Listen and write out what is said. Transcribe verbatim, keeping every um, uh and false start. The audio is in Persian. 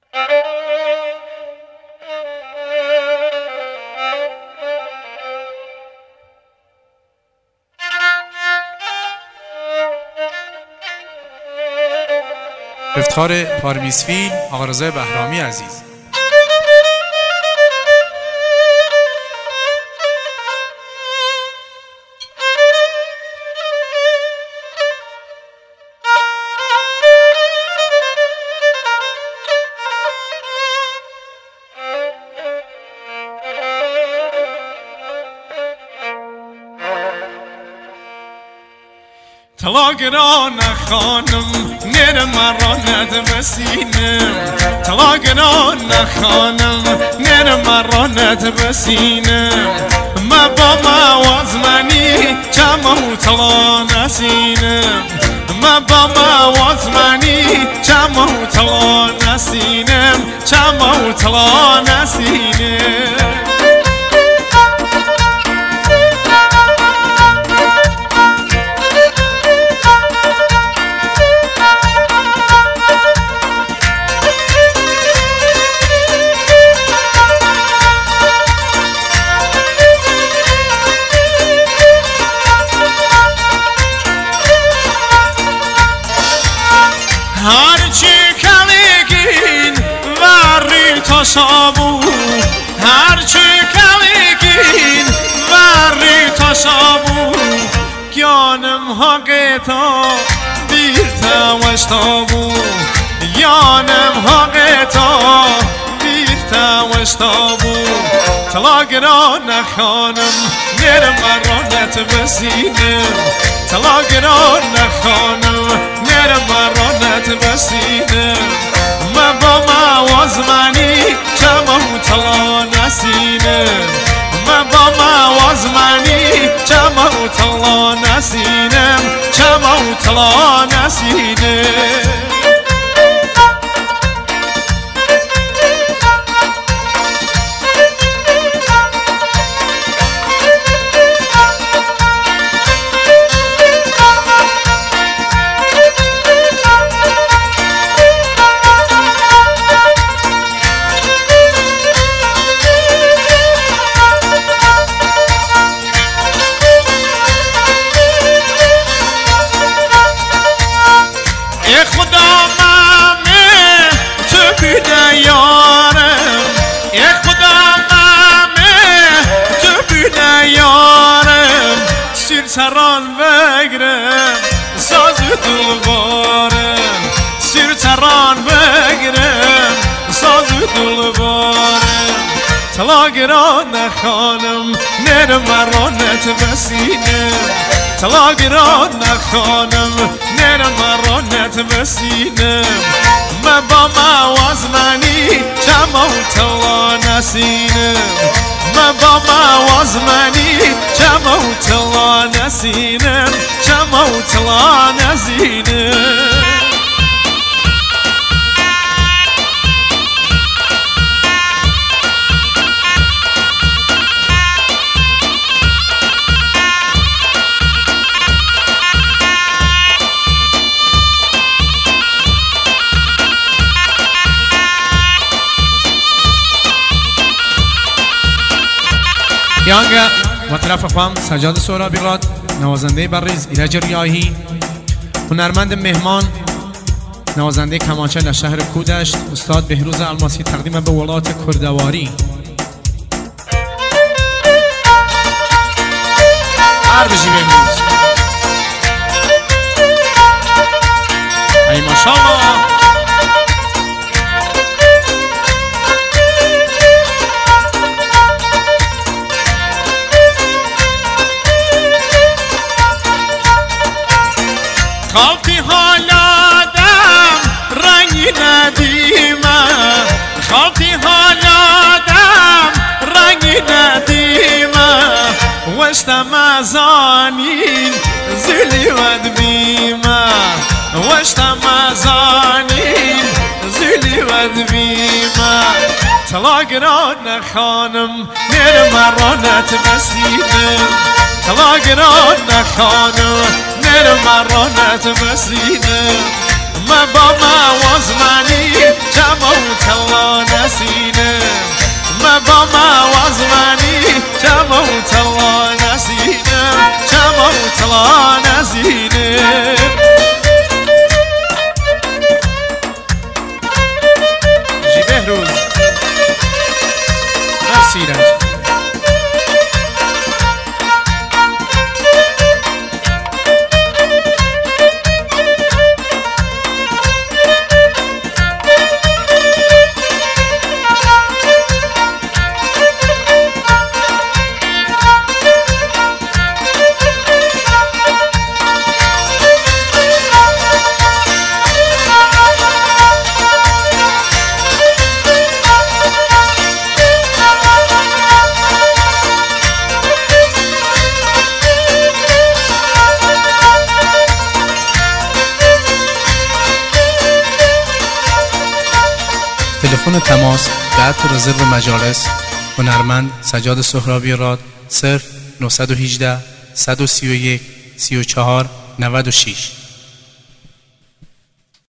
افتخار پارمیسفیل آقا رضا بهرامی عزیز. طلاقنا خانم نر مرا ند بسینم طلاقنا خانم نر مرا ند بسینم ما با ما وزمنی چمو طلا نسینم ما با ما وزمنی چمو طلا نسینم چمو طلا نسینم هرچی کلیگین وری تاشابو هرچی کلیگین وری تاشابو گیانم حقیتا بیرتا وشتابو گیانم حقیتا بیرتا وشتابو طلاقنا نخانم نر مرا نت بسینم طلاقنا نخانم نر مرا نت بسینم ما با ما وزمنی چمو طلا نسینم ما با ما وزمنی چمو طلا نسینم چمو طلا نسینم سران بگرم ساز دلبارم سیر تران بگرم ساز دلبارم طلاقنا نخانم نر مرا نت بسینم طلاقنا نخانم نر مرا نت بسینم ما با ما وزمنی چمو طلا نسینم ما با ما وزمنی چمو طلا نسینم چمو طلا نسینم یانگه و طرف خواهم سجاد سهرابی راد نوازنده بریز ایرج ریاحی هنرمند مهمان نوازنده کمانچه در شهر کودشت استاد بهروز الماسی تقدیم به ولایت کردواری هر بجی بهروز ای ماشاءالله خالتي هالادم رنگی ندیمه خالتي هالادم رنگی ندیمه وشتم ازانین زلی ود بیمه وشتم ازانین زلی ود بیمه طلاقنا نخانم نر مرا نت بسینم طلاقنا نخانم نر مرا نت بسینم ما با ما وزمنی چمو طلا مالا نزینه جی بهروز سیرج تلفن تماس در رزرو مجالس هنرمند سجاد سهرابی راد صفر نه یک هشت صد و سی و یک سی و چهار نود و شش